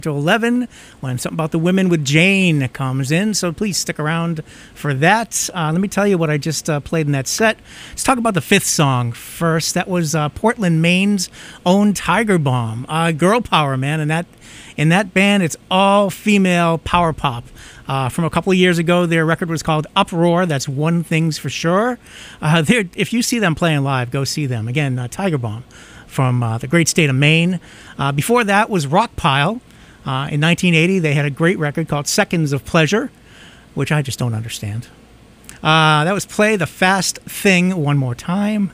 to 11 when something about the women with Jane comes in, so please stick around for that. Let me tell you what I just played in that set. Let's talk about the fifth song first. That was Portland, Maine's own Tiger Bomb. Girl power, man, and in that band it's all female power pop. From a couple of years ago, their record was called Uproar. That's one thing's for sure. If you see them playing live, go see them. Again, Tiger Bomb from the great state of Maine. Before that was Rockpile. In 1980, they had a great record called Seconds of Pleasure, which I just don't understand. That was Play the Fast Thing One More Time.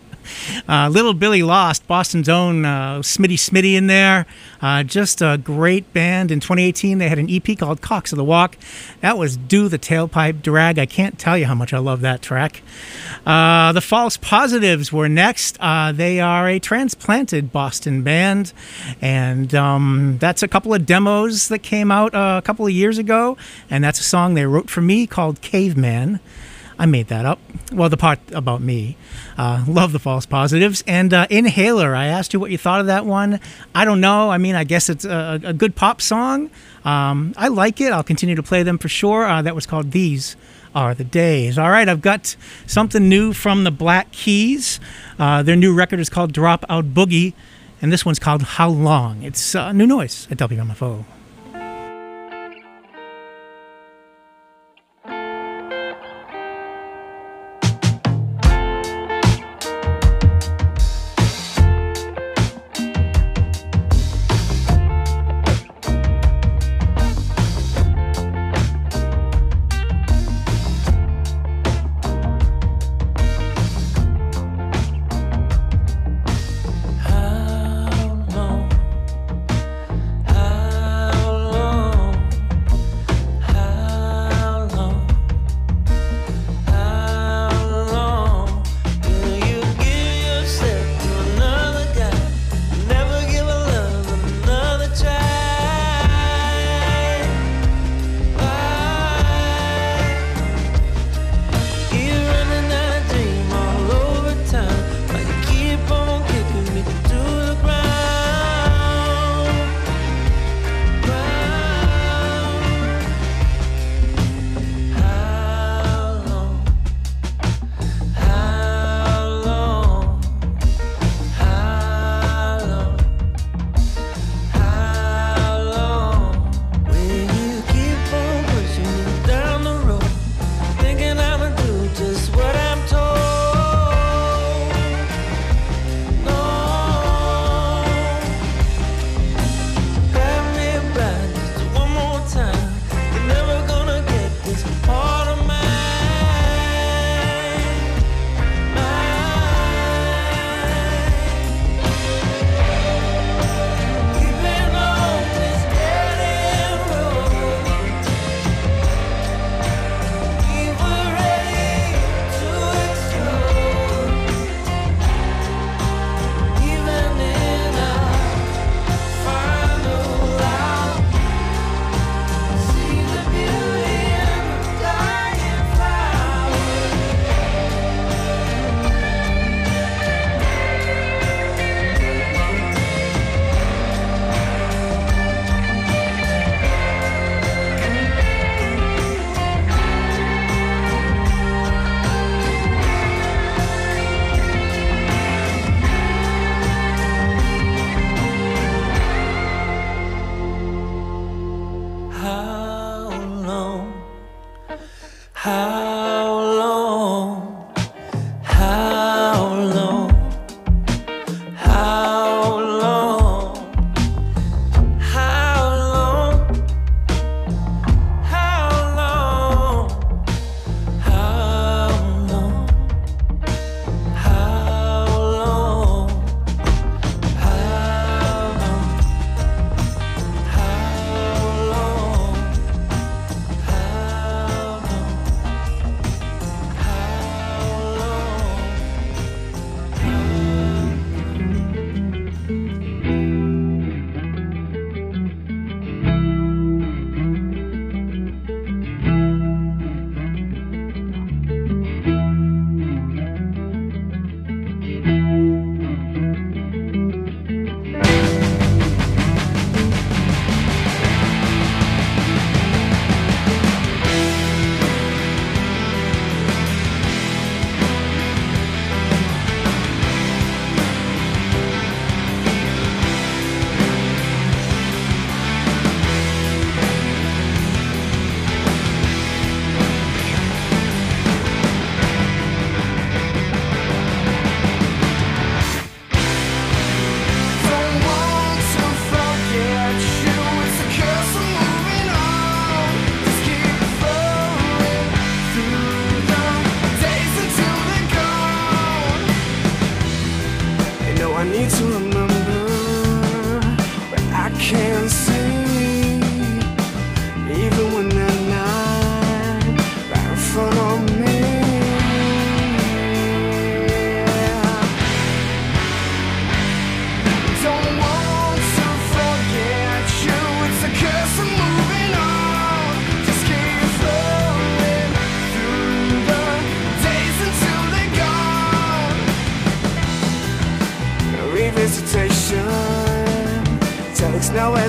Little Billy Lost, Boston's own Smitty in there. Just a great band. In 2018, they had an EP called Cocks of the Walk. That was Do the Tailpipe Drag. I can't tell you how much I love that track. The False Positives were next. They are a transplanted Boston band, and that's a couple of demos that came out a couple of years ago, and that's a song they wrote for me called Caveman. I made that up. Well, the part about me. Love the False Positives. And Inhaler, I asked you what you thought of that one. I don't know. I mean, I guess it's a good pop song. I like it. I'll continue to play them for sure. That was called These Are the Days. All right, I've got something new from the Black Keys. Their new record is called Drop Out Boogie, and this one's called How Long. It's new noise at WMFO. How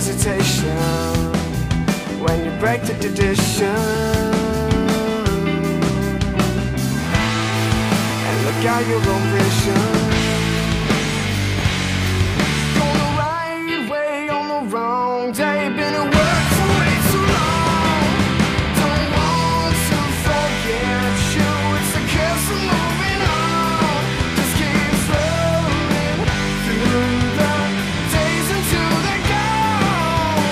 hesitation when you break the tradition and look out your own vision. Going the right way on the wrong day, been at work for way too long. Don't want to forget you, it's a curse of moving on. Just keep floating through the days until they're gone.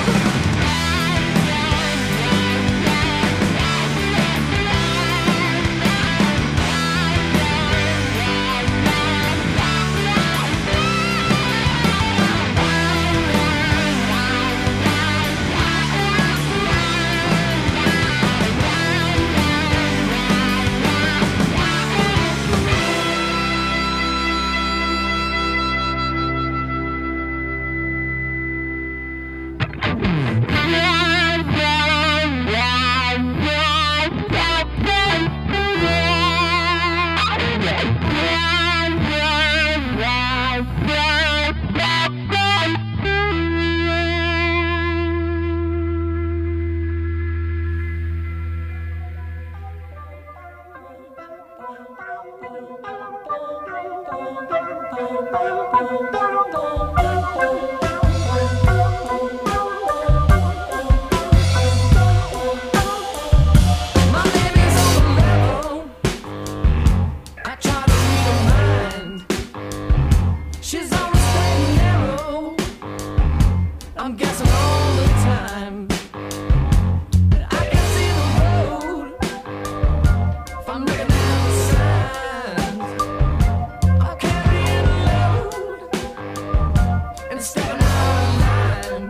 I'm guessing all the time. I can see the road if I'm looking at the signs. I'm carrying a load and stepping out of line.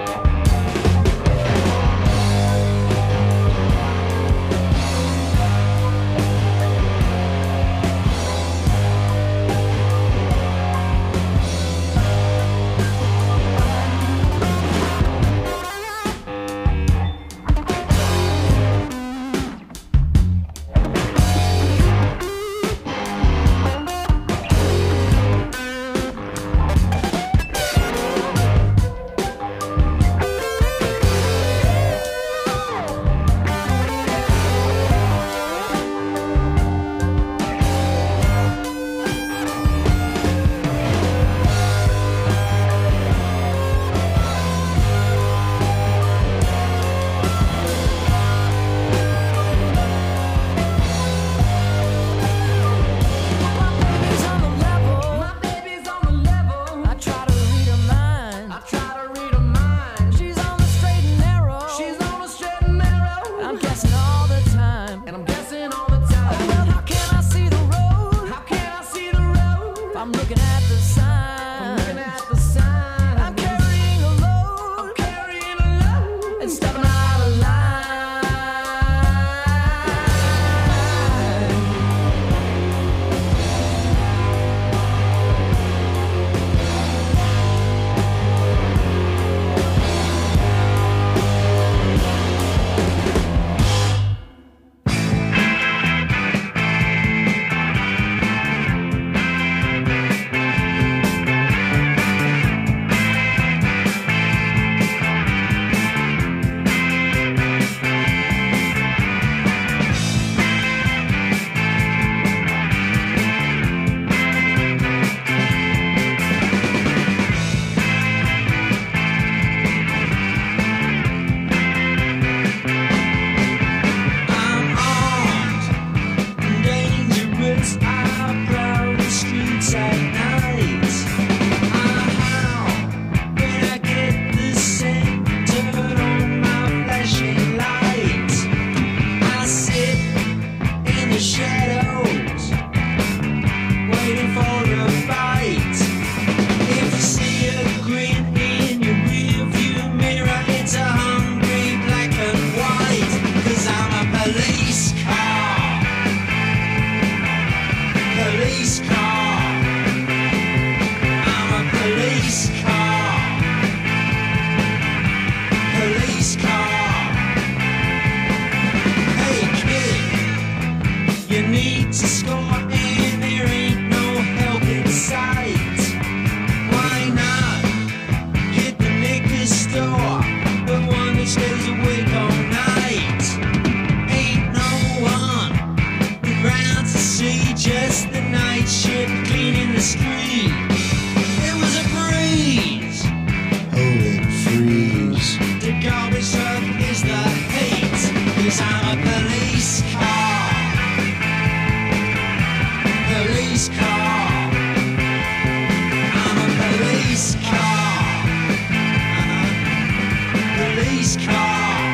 I'm looking at the sign. I'm carrying a load. And stepping out of line. Stone. police car.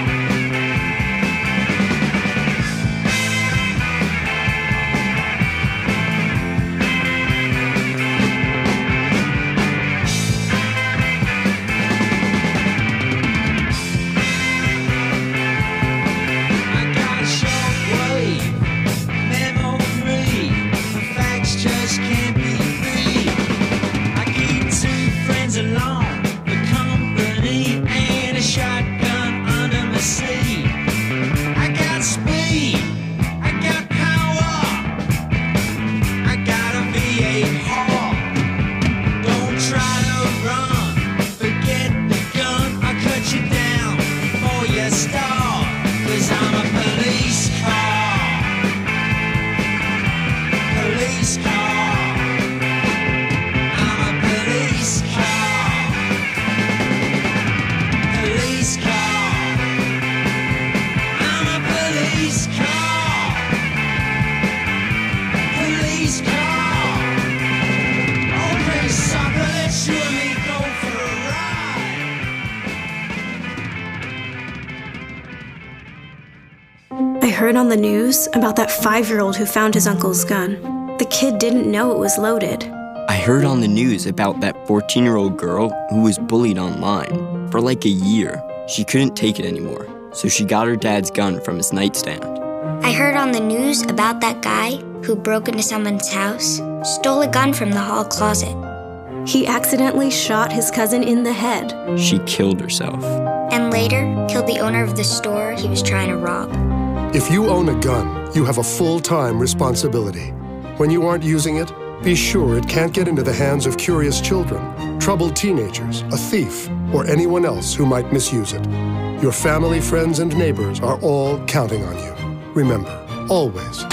I heard on the news about that 5-year-old who found his uncle's gun. The kid didn't know it was loaded. I heard on the news about that 14-year-old girl who was bullied online for like a year. She couldn't take it anymore, so she got her dad's gun from his nightstand. I heard on the news about that guy who broke into someone's house, stole a gun from the hall closet. He accidentally shot his cousin in the head. She killed herself. And later, killed the owner of the store he was trying to rob. If you own a gun, you have a full-time responsibility. When you aren't using it, be sure it can't get into the hands of curious children, troubled teenagers, a thief, or anyone else who might misuse it. Your family, friends, and neighbors are all counting on you. Remember, always,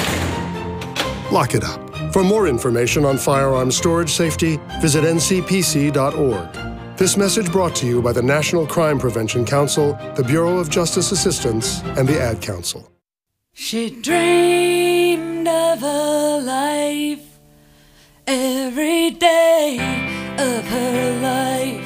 lock it up. For more information on firearms storage safety, visit ncpc.org. This message brought to you by the National Crime Prevention Council, the Bureau of Justice Assistance, and the Ad Council. She dreamed of a life every day of her life,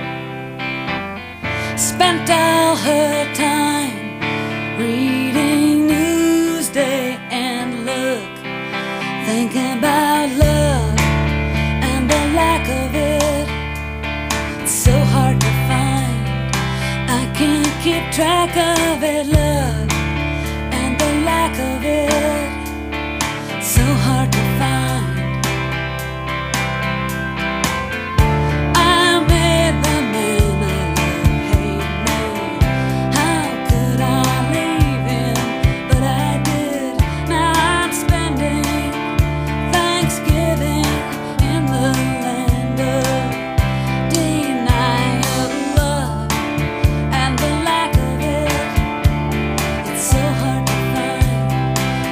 spent all her time reading Newsday and Look, thinking about love and the lack of it. It's so hard to find, I can't keep track of it, love and the lack of it, so hard to find. I made the man I love hate me. How could I leave him? But I did. Now I'm spending Thanksgiving in the land of denial, love and the lack of it. It's so hard to find.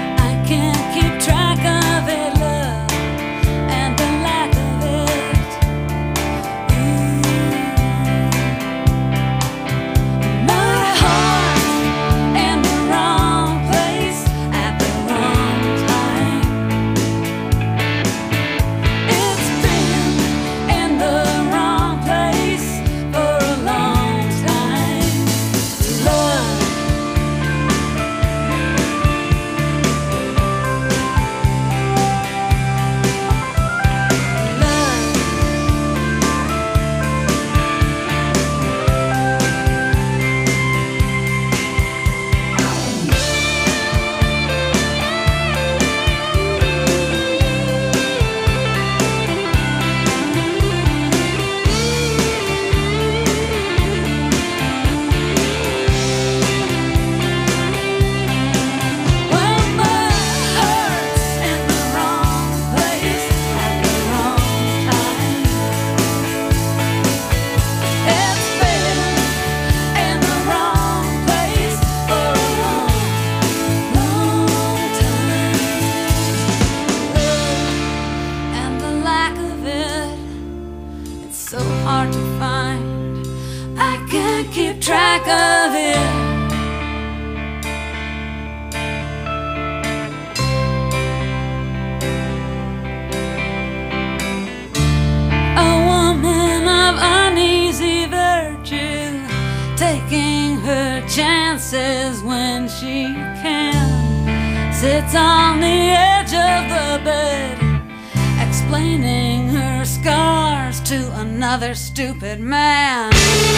taking her chances when she can. Sits on the edge of the bed, explaining her scars to another stupid man.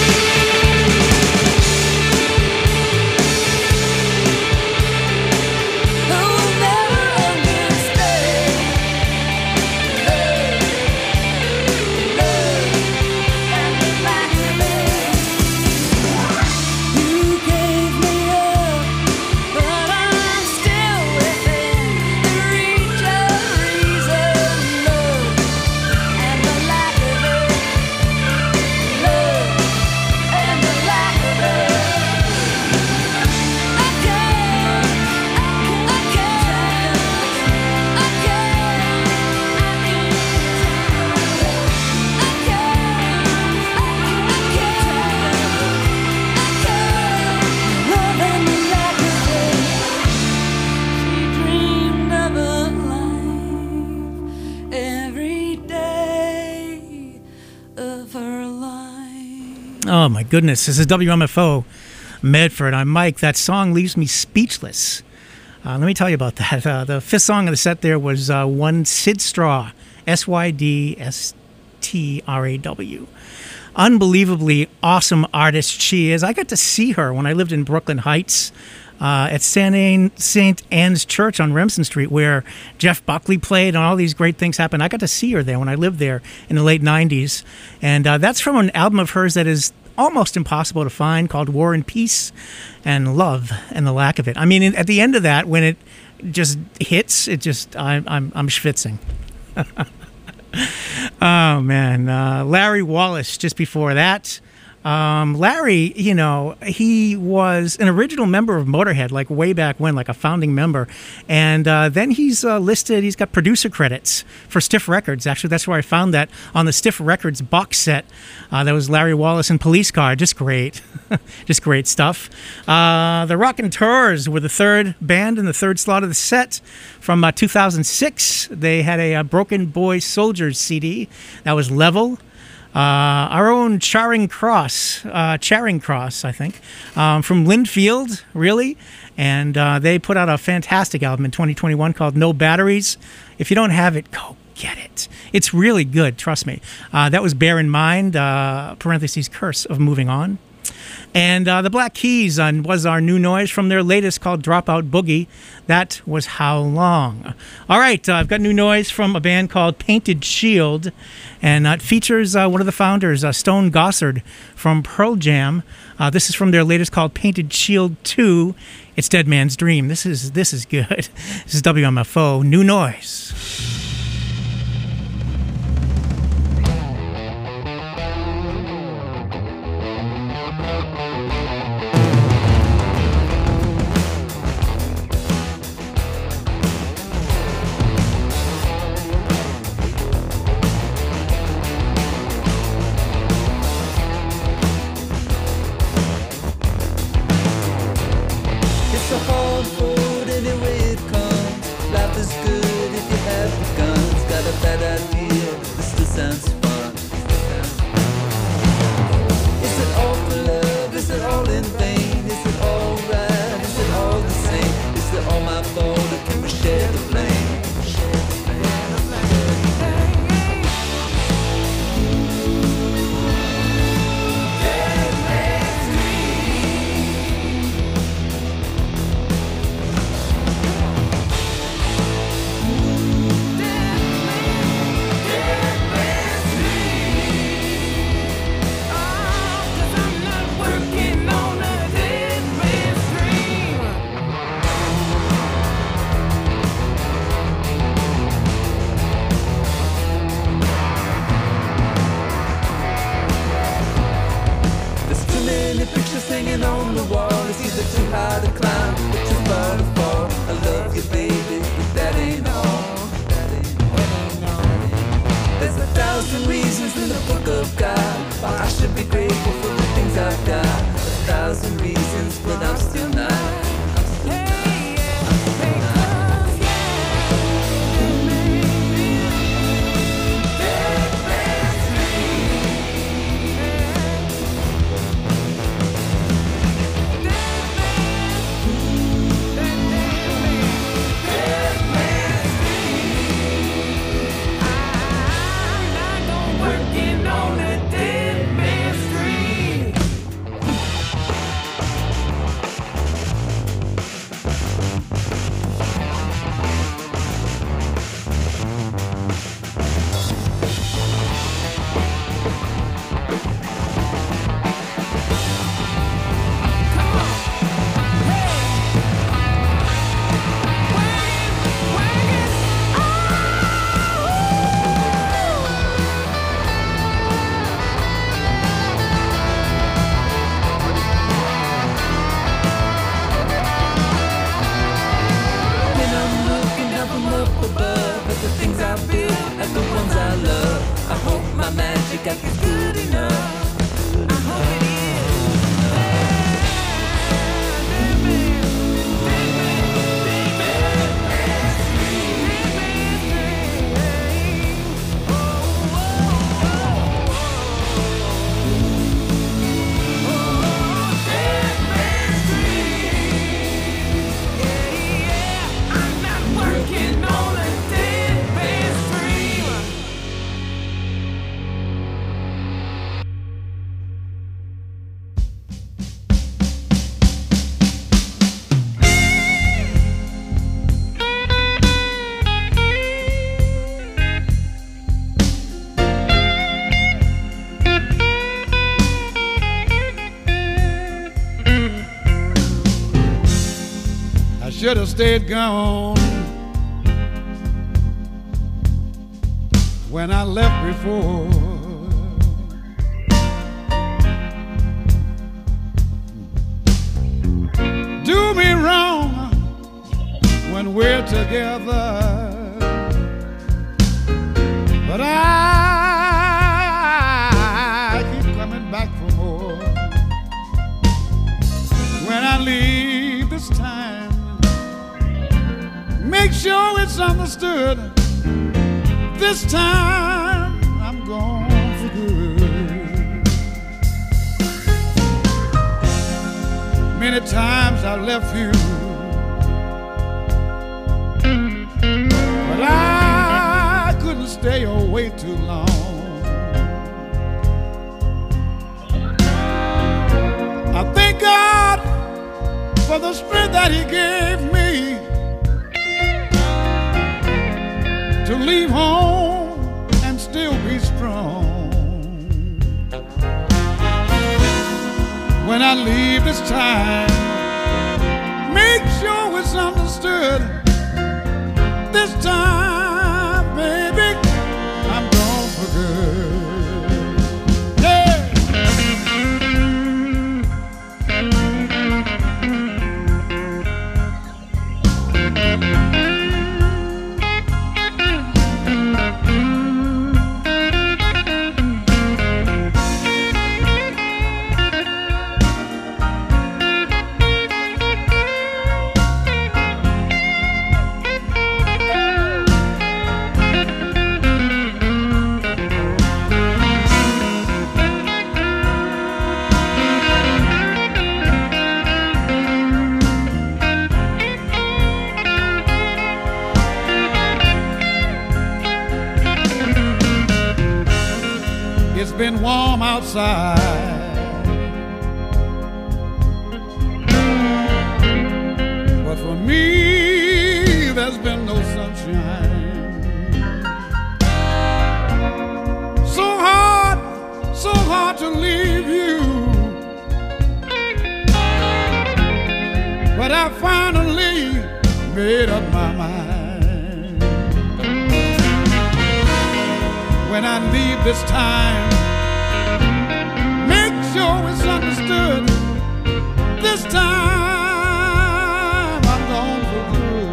Oh my goodness, this is WMFO Medford. I'm Mike. That song leaves me speechless. Let me tell you about that. The fifth song of the set there was one Syd Straw, Sydstraw. Unbelievably awesome artist she is. I got to see her when I lived in Brooklyn Heights at St. Anne's Church on Remsen Street, where Jeff Buckley played and all these great things happened. I got to see her there when I lived there in the late 90s. And that's from an album of hers that is almost impossible to find, called War and Peace and Love and the Lack of It. I mean, at the end of that, when it just hits, it just, I'm schwitzing. Oh, man. Larry Wallace just before that. Larry, you know, he was an original member of Motorhead, like way back when, like a founding member. And then he's listed, he's got producer credits for Stiff Records. Actually, that's where I found that, on the Stiff Records box set. That was Larry Wallace and Police Car. Just great. Just great stuff. The Rockin' Tours were the third band in the third slot of the set from 2006. They had a Broken Boy Soldiers CD. That was Level. Our own Charing Cross, I think, from Linfield, really. And they put out a fantastic album in 2021 called No Batteries. If you don't have it, go get it. It's really good, trust me. That was Bear in Mind, parentheses, Curse of Moving On. And the Black Keys was our new noise from their latest called Dropout Boogie. That was How Long. All right, I've got new noise from a band called Painted Shield, and it features one of the founders, Stone Gossard from Pearl Jam. This is from their latest called Painted Shield 2. It's Dead Man's Dream. This is good. This is WMFO New Noise. should have stayed gone when I left before. Do me wrong when we're together, but I keep coming back for more. When I leave this time, make sure it's understood. This time I'm gone for good. Many times I left you, but I couldn't stay away too long. I thank God for the strength that He gave me to leave home and still be strong. When I leave this time, make sure it's understood. This time, baby, I'm gone for good. Yeah. It's been warm outside, but for me there's been no sunshine. So hard to leave you, but I finally made up my mind. When I leave this time, make sure it's understood. This time I'm gone for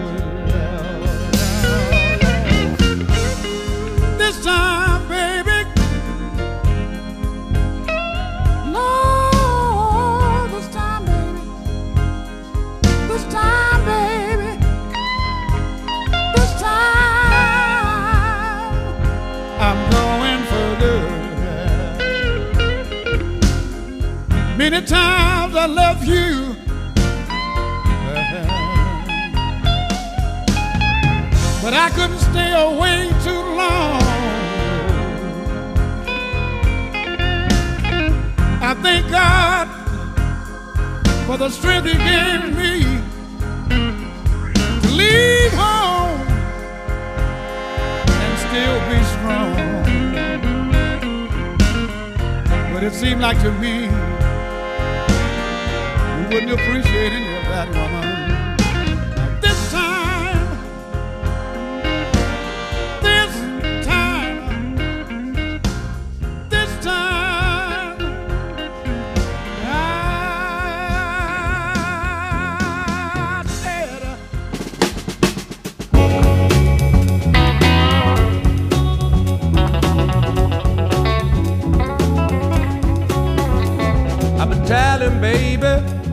good. This time, baby, no, this time, baby, this time, baby, this time I'm going for good. Many times I love you, but I couldn't stay away too long. I thank God for the strength He gave me to leave home and still be strong. But it seemed like to me you wouldn't appreciate any of that, woman. Now this time, I said, I've been telling baby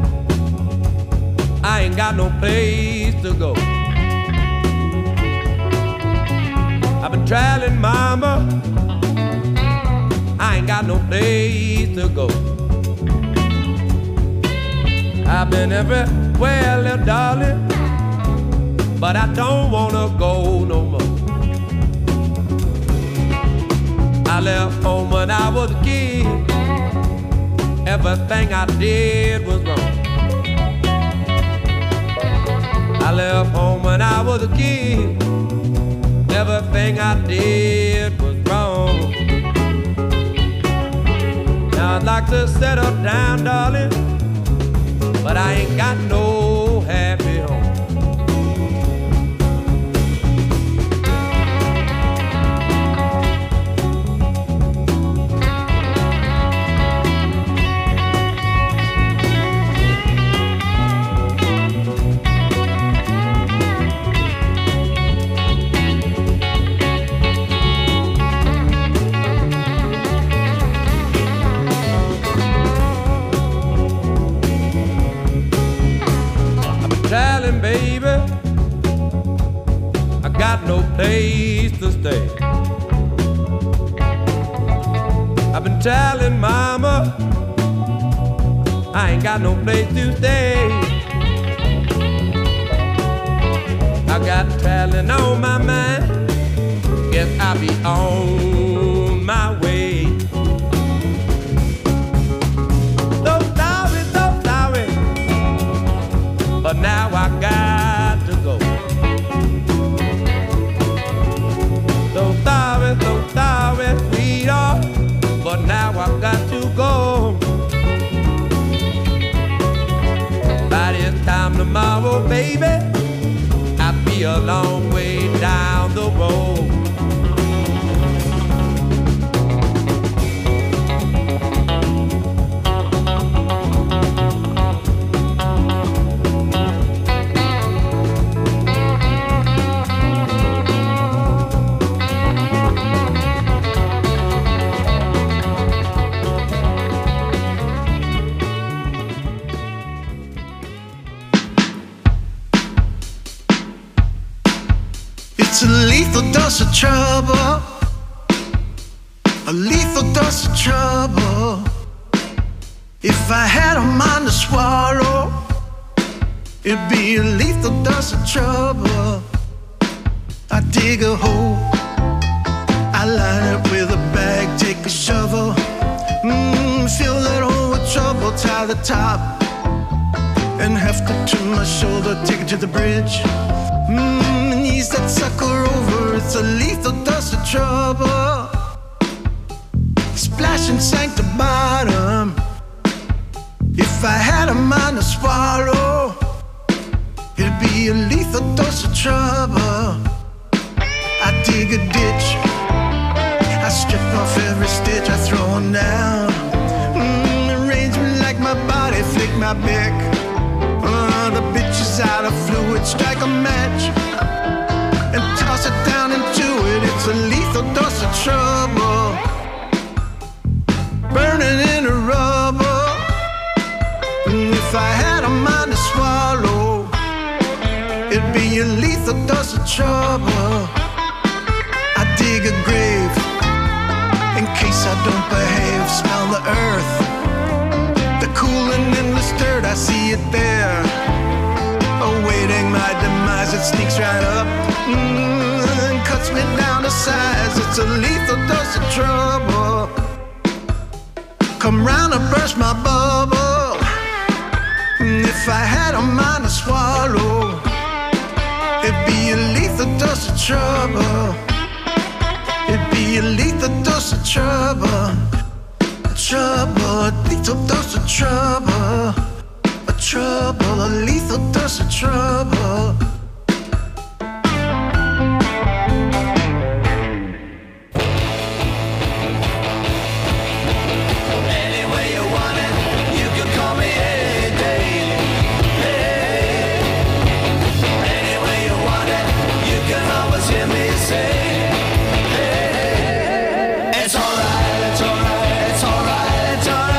I ain't got no place to go. I've been trailing mama, I ain't got no place to go. I've been everywhere, little darling, but I don't wanna go no more. I left home when I was a kid, everything I did was wrong. I left home when I was a kid, everything I did was wrong. Now I'd like to settle down, darling, but I ain't got no happy home. baby, I got no place to stay. I've been telling mama I ain't got no place to stay. I got talent on my mind, guess I'll be on my way. So sorry, but now I got to go. So sorry, sweetheart, but now I've got to go. By this time tomorrow, baby, I'll be a long way down the road. It's a lethal dose of trouble, a lethal dose of trouble. If I had a mind to swallow, it'd be a lethal dose of trouble. I dig a hole, I line it with a bag, take a shovel, fill that hole with trouble, tie the top, and heft it to my shoulder, take it to the bridge. Ease that sucker over, it's a lethal dose of trouble. Splash and sank to bottom. If I had a mind to swallow, it'd be a lethal dose of trouble. I dig a ditch, I strip off every stitch, I throw them down. Arrange me like my body, flick my back. The bitch is out of fluid, strike a match and toss it down into it. It's a lethal dose of trouble, burning in a rubber. If I had a mind to swallow, it'd be a lethal dose of trouble. I dig a grave in case I don't behave. Smell the earth, the cooling in the dirt. I see it there, awaiting my demise. It sneaks right up and cuts me down to size. It's a lethal dose of trouble. Come round and burst my bubble. If I had a mind to swallow, it'd be a lethal dose of trouble. It'd be a lethal dose of trouble. Trouble, a lethal dose of trouble. A trouble, a lethal dose of trouble.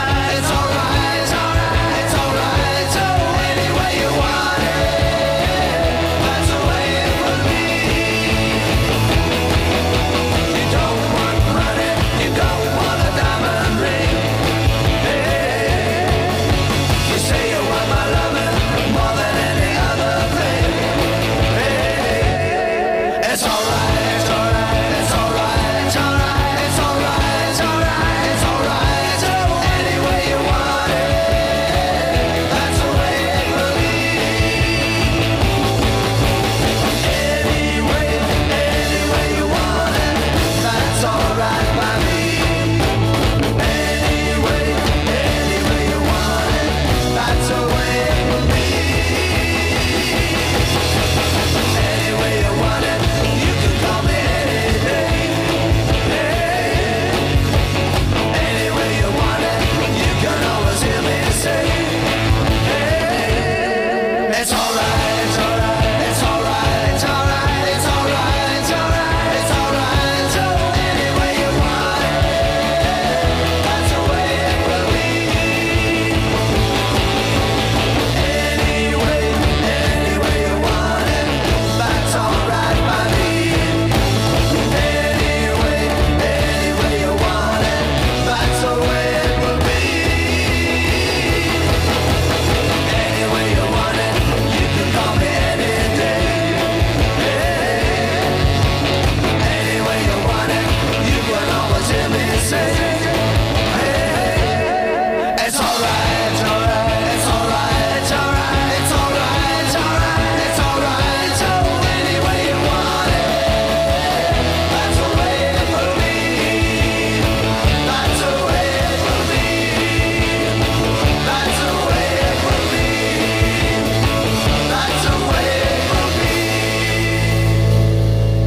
It's alright, so anyway you want it.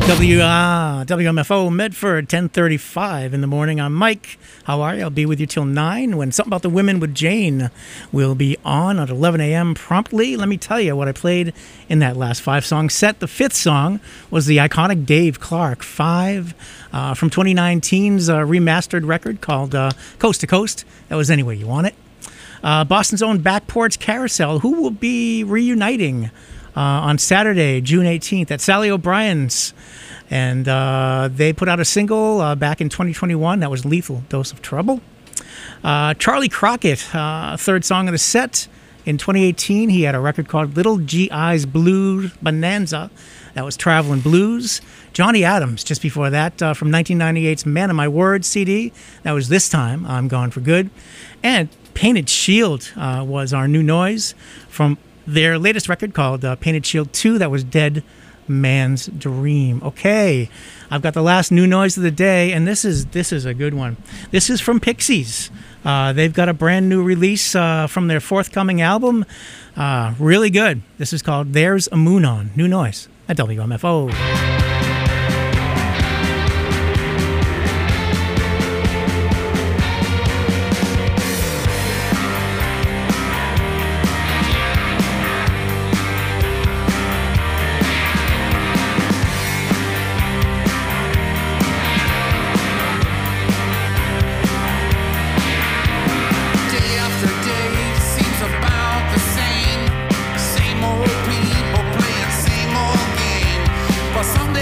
WMFO Medford, 10:35 in the morning. I'm Mike. How are you? I'll be with you till 9 when Something About the Women with Jane will be on at 11 a.m. promptly. Let me tell you what I played in that last 5-song set. The 5th song was the iconic Dave Clark 5 from 2019's remastered record called Coast to Coast. That was Any Way You Want It. Boston's own Back Porch Carousel, who will be reuniting on Saturday, June 18th at Sally O'Brien's. And they put out a single back in 2021 that was Lethal Dose of Trouble. Charlie Crockett, third song of the set. In 2018, he had a record called Little G.I.'s Blues Bonanza. That was Travelin' Blues. Johnny Adams, just before that, from 1998's Man of My Word CD. That was This Time, I'm Gone for Good. And Painted Shield was our new noise from their latest record called Painted Shield 2. That was Dead Man's Dream. Okay, I've got the last new noise of the day, and this is a good one. This is from Pixies. They've got a brand new release from their forthcoming album. Really good. This is called There's a Moon On. New noise at WMFO. Same old people playing same old game. But someday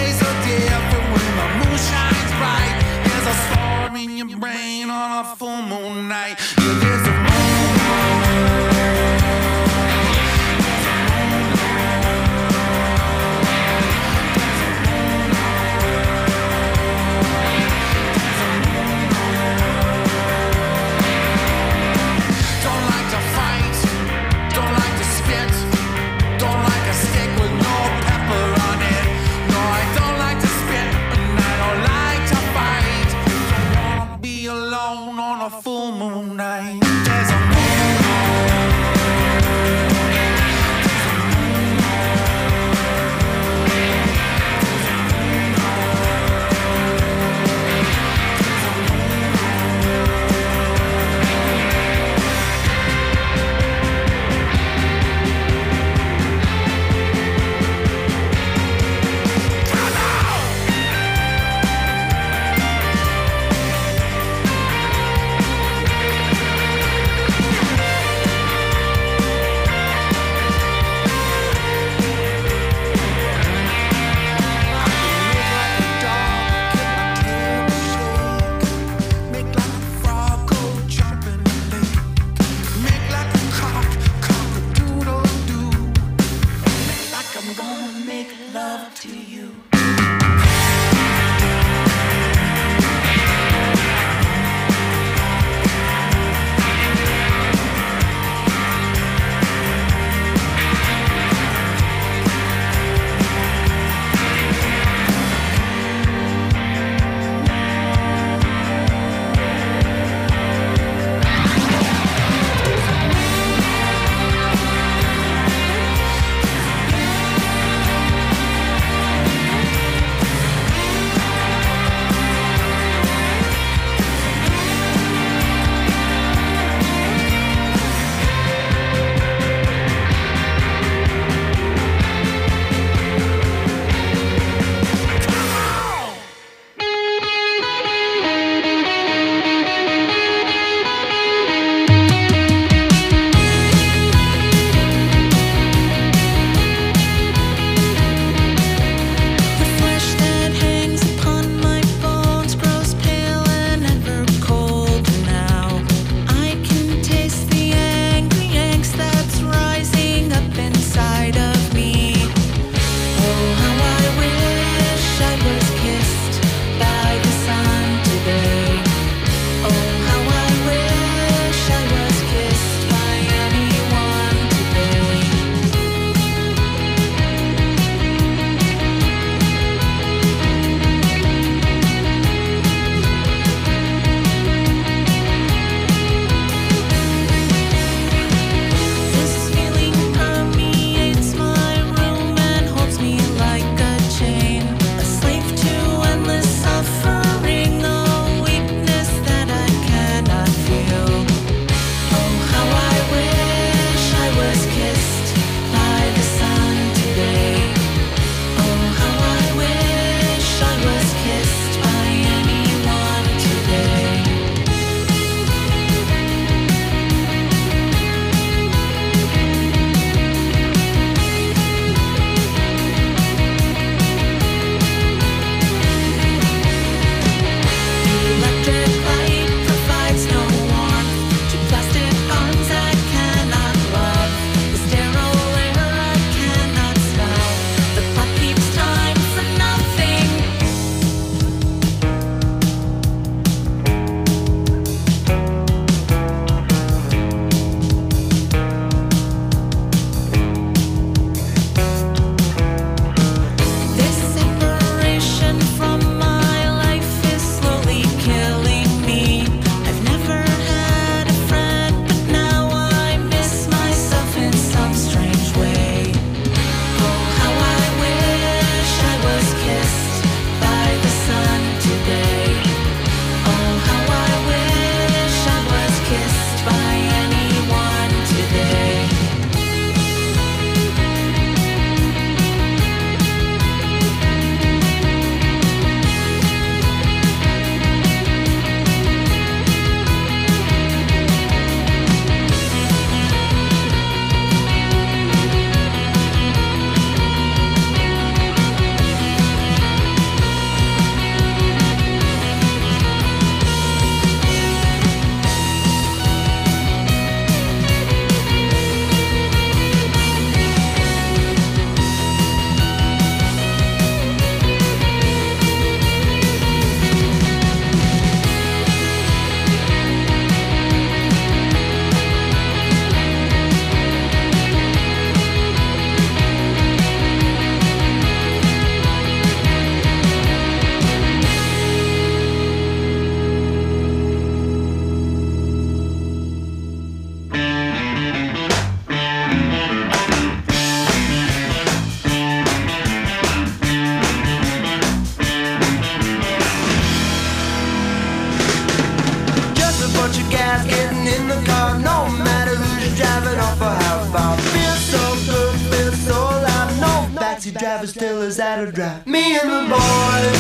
traffic still is at a drive. Me and the boys,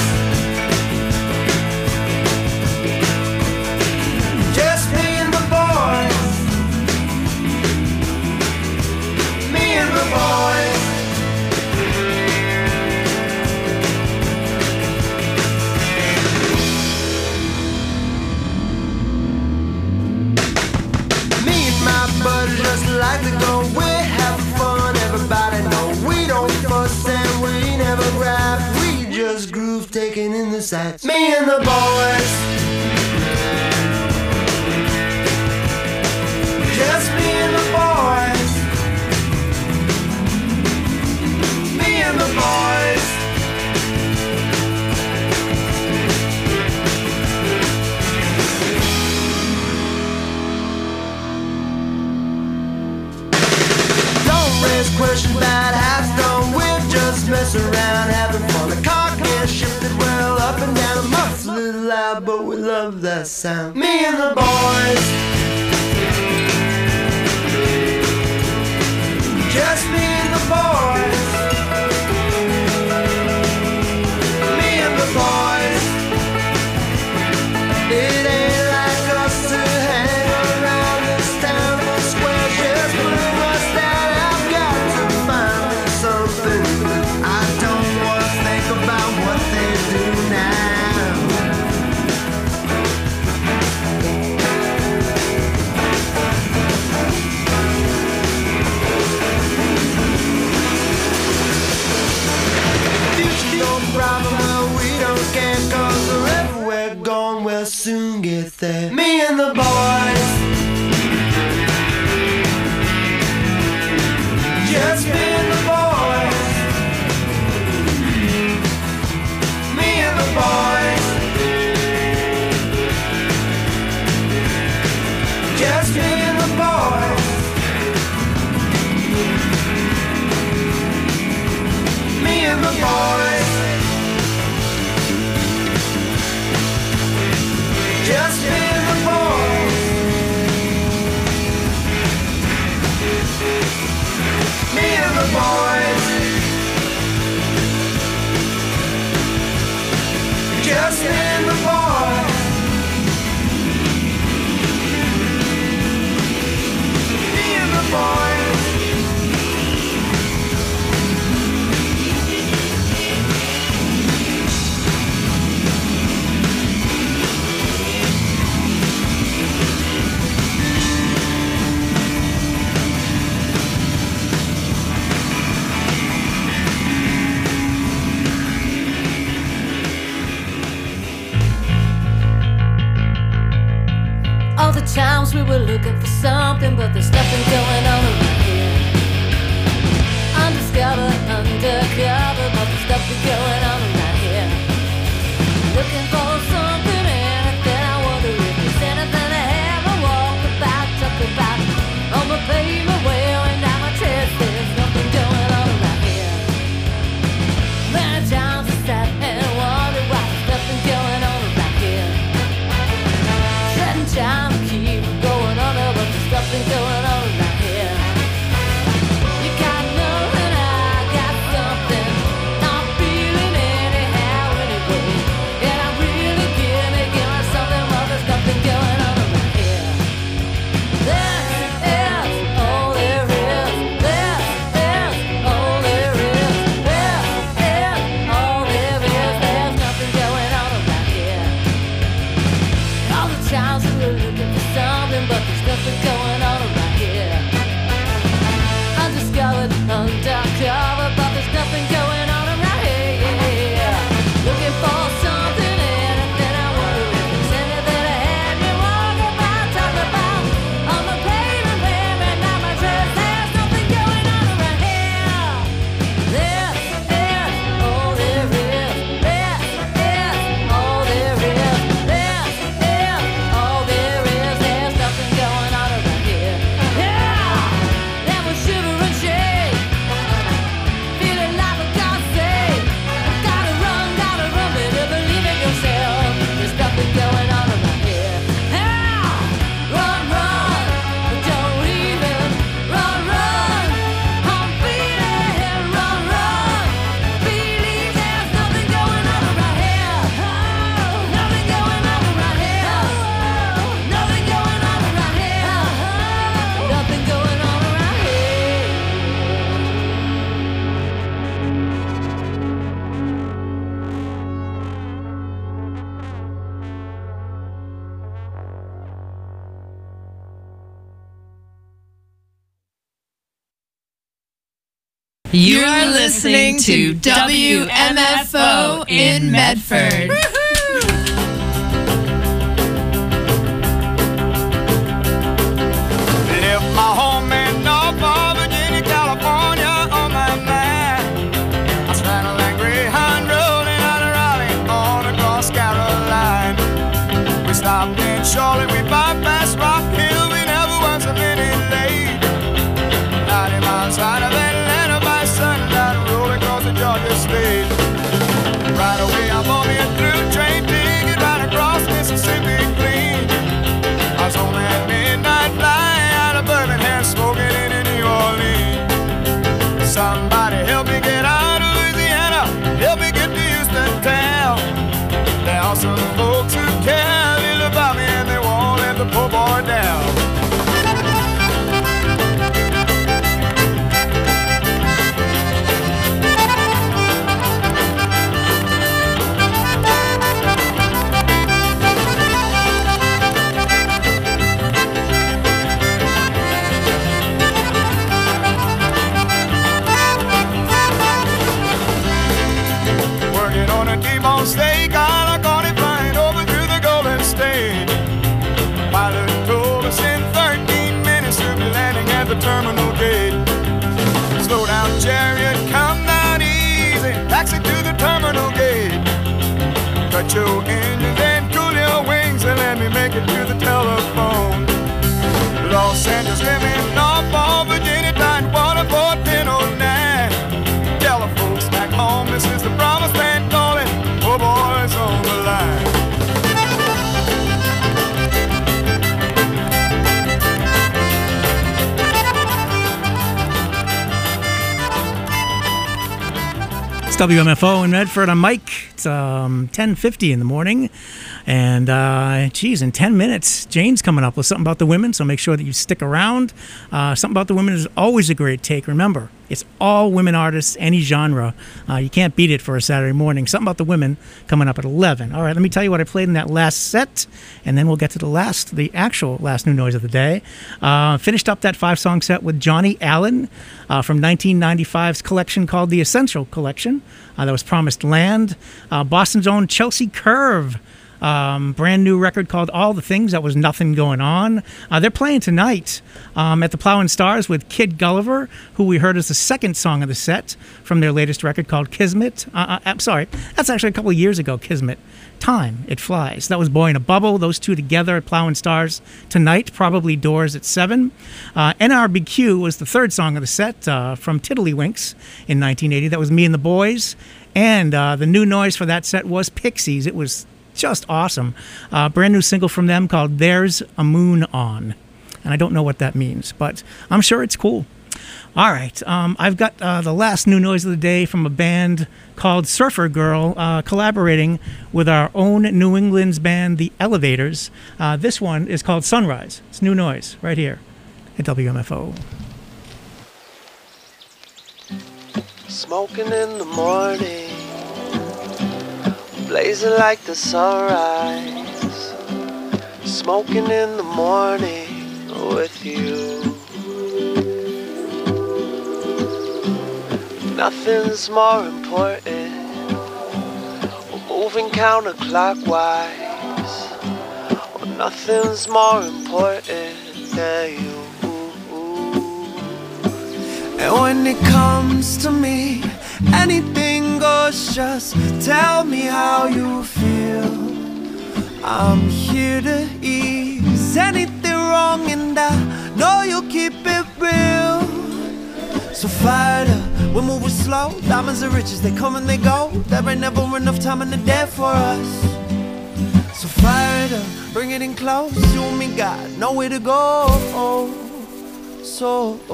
just me and the boys, me and the boys. Me and my buddies just like to go, we're having fun, everybody know we don't fuss and we never grab, we just groove taking in the sights. Me and the boys, just me and the boys, me and the boys. Don't raise questions about how it's done, we'll just mess around having fun. The car gets shifted well up and down, the muff's a little loud but we love that sound. Me and the boys, just me and the boys, me and the boys. It ain't like us to hang around this town for squares, just putting us down. I've got to find me something. I don't wanna think about what they do now. Future's no problem, well we don't care, cause wherever we're going we'll soon get there. Me and the boys, just me and the boys, me and the boys, just me and the boys, me and the boys, just me and the boys, me and the boys, just me and the boys, me and the boys. All the times we were looking for something, but there's nothing going on around here. Undiscovered, undercover, but there's nothing going on around here. Looking for something, anything. I wonder if there's anything I ever walk about, talk about. On my pavement, wearing down my chest, there's nothing going on around here. Many times I sat and wondered why there's nothing going on around here. Setting time to keep going on, but there's nothing going on around here. You are listening to WMFO in Medford. Left my home in Norfolk, Virginia, California on my mind. I straddled that Greyhound rolling out of Raleigh on across Caroline. We stopped in Charlotte, we bypassed Rock Hill, we never was a minute late. 90 miles out of Atlanta by sundown, rolling across the Georgia state. Right away I'm on me a through train ticket right across Mississippi clean. I was on that midnight flight out of Birmingham, smoking in New Orleans. Somebody help me get out of Louisiana, help me get to Houston town. There are some folks who care a little about me and they won't let the poor boy down. On a T-bone steak, I got it flying over through the Golden State. Pilot told us in 13 minutes to be landing at the terminal gate. Slow down, chariot, come down easy, taxi to the terminal gate. Cut your engines and cool your wings and let me make it to the telephone. Los Angeles, living Norfolk, Virginia, Tidewater, 1009. Tell the folks back home this is the promised land calling. Poor boys on the line. It's WMFO in Medford. I'm Mike. It's 10:50 in the morning. And, in 10 minutes, Jane's coming up with something about the women, so make sure that you stick around. Something about the women is always a great take. Remember, it's all women artists, any genre. You can't beat it for a Saturday morning. Something about the women coming up at 11. All right, let me tell you what I played in that last set, and then we'll get to the actual last new noise of the day. Finished up that 5-song set with Johnny Allen from 1995's collection called The Essential Collection. That was Promised Land. Boston's own Chelsea Curve. Brand new record called All the Things. That was Nothing Going On. They're playing tonight at the Plough and Stars with Kid Gulliver, who we heard as the second song of the set from their latest record called Kismet. I'm sorry, that's actually a couple of years ago, Kismet. Time, It Flies. That was Boy in a Bubble. Those two together at Plough and Stars tonight, probably Doors at 7. NRBQ was the third song of the set from Tiddlywinks in 1980. That was Me and the Boys. And the new noise for that set was Pixies. It was just awesome. Brand new single from them called There's a Moon On. And I don't know what that means, but I'm sure it's cool. All right. I've got the last new noise of the day from a band called Surfer Girl, collaborating with our own New England's band, The Elevators. This one is called Sunrise. It's new noise right here at WMFO. Smoking in the morning, blazing like the sunrise. Smoking in the morning with you. Nothing's more important. We're moving counterclockwise. Well, nothing's more important than you. And when it comes to me, anything goes, just tell me how you feel. I'm here to ease anything wrong, and I know you'll keep it real. So fired up, we're moving slow. Diamonds are riches, they come and they go. There ain't never enough time in the day for us. So fired up, bring it in close. You and me got nowhere to go. So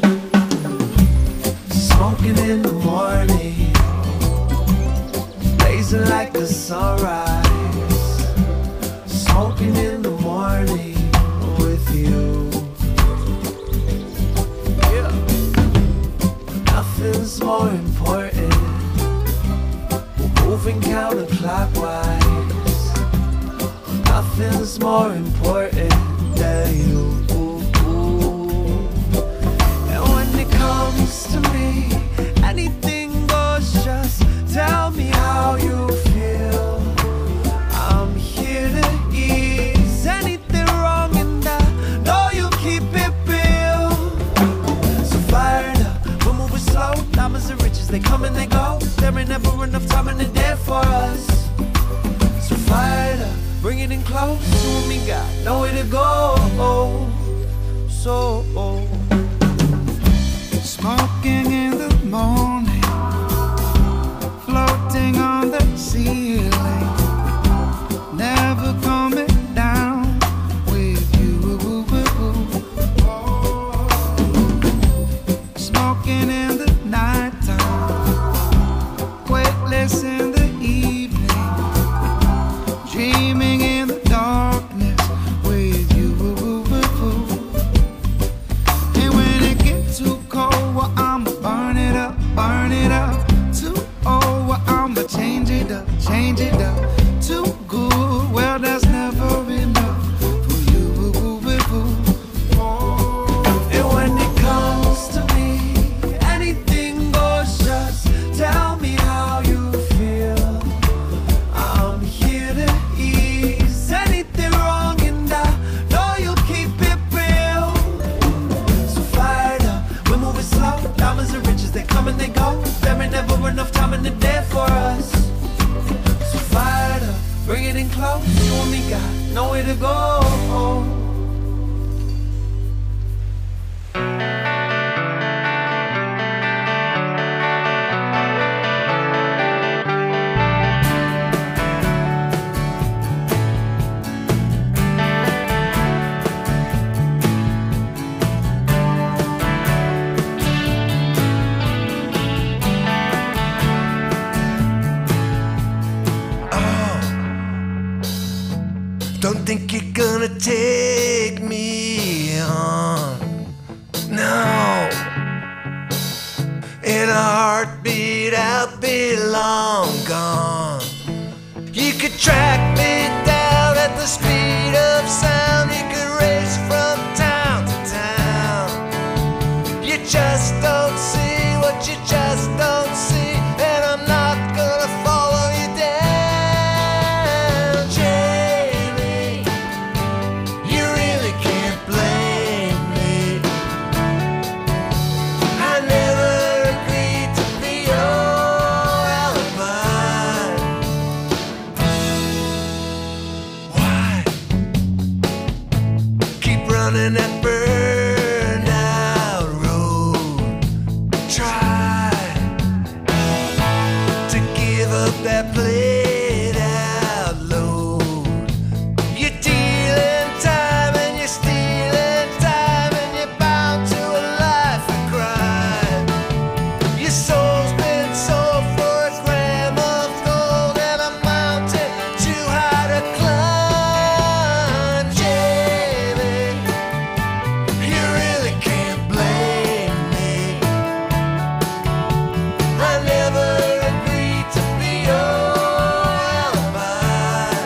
smoking in the morning, blazing like the sunrise. Smoking in the morning with you. Yeah. Nothing's more important. We're moving counterclockwise. Nothing's more important than you. And when it comes to me, time in the day for us. So fire it up, bring it in close. You and me got nowhere to go. So smoking in the morning, floating on the ceiling, never coming down with you. Smoking in the nighttime, weightless in the evening, dreaming in the darkness with you. And when it gets too cold, well, I'ma burn it up, burn it up. Too old, well, I'ma change it up, change it up. Too good, well, that's never enough for you. and when it comes to me, anything goes. Just tell me how you feel. I'm here to ease anything wrong, and I know you'll keep it real. So fired up, we're moving slow. Diamonds and riches, they come and they go. There ain't never enough time in the day for us. So fired up, bring it in close. You and me got nowhere to go. Don't think you're gonna take me on. No. In a heartbeat, I'll be long gone. You could track me down at the speed of sound. You could race from town to town. You just don't see what you just don't see. And I'm not gonna follow you down. Jamie, you really can't blame me. I never agreed to be your alibi. Why keep running that burned out road? Try to give up that played out load. You're dealing time and you're stealing time, and you're bound to a life of crime. Your soul's been sold for a gram of gold and a mountain too high to climb. Jamie, you really can't blame me. I never agreed to be your alibi.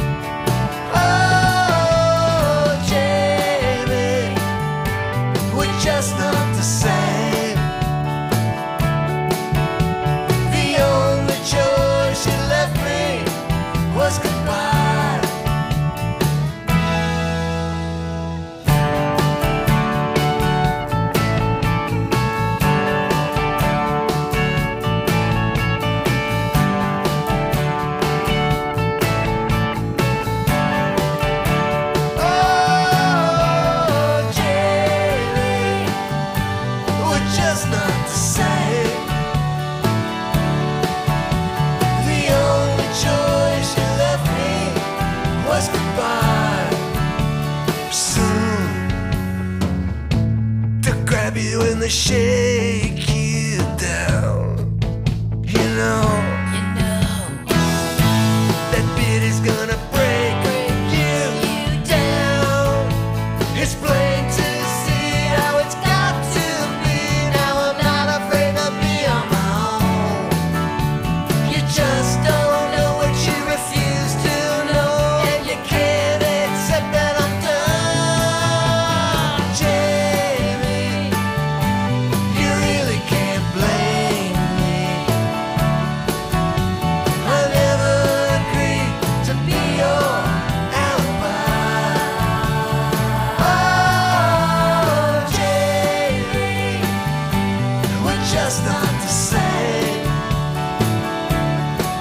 Oh, Jamie, we're just not the same. The only choice you left me was goodbye. Oh, Jamie, we're just not the same. The only choice you left me was goodbye. Soon to grab you and to shake you down. You know that beat is gonna break you down. It's plain to see how it's got to be. Now I'm not afraid to be on my own. You just don't know what you refuse to know, and you can't accept that I'm done. Jamie, you really can't blame me. I never agreed to be your alibi. Oh, Jamie, we're just not the same.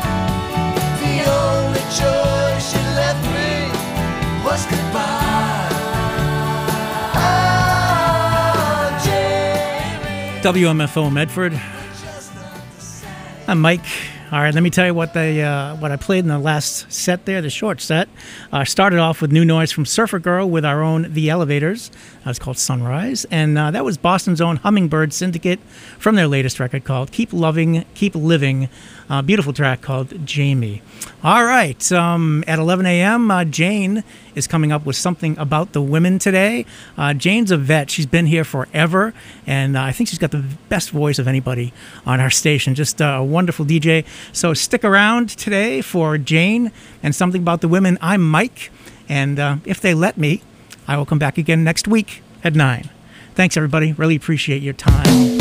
WMFO Medford. I'm Mike. All right, let me tell you what I played in the last set there, the short set. Started off with new noise from Surfer Girl with our own The Elevators. It's called Sunrise. And that was Boston's own Hummingbird Syndicate from their latest record called Keep Loving, Keep Living. Beautiful track called Jamie. All right, at 11 a.m., Jane is coming up with something about the women today. Jane's a vet. She's been here forever, and I think she's got the best voice of anybody on our station. Just a wonderful DJ. So stick around today for Jane and something about the women. I'm Mike, and if they let me, I will come back again next week at 9. Thanks, everybody. Really appreciate your time.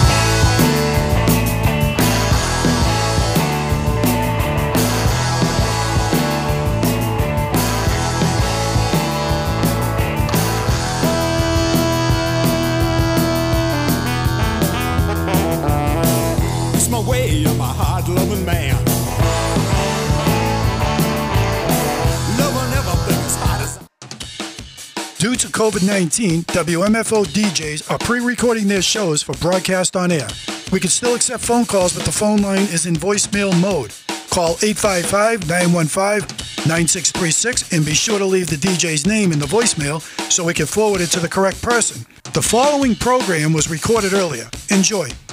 Loving man. Love will never be as hot as. Due to COVID-19, WMFO DJs are pre-recording their shows for broadcast on air. We can still accept phone calls, but the phone line is in voicemail mode. Call 855-915-9636 and be sure to leave the DJ's name in the voicemail so we can forward it to the correct person. The following program was recorded earlier. Enjoy.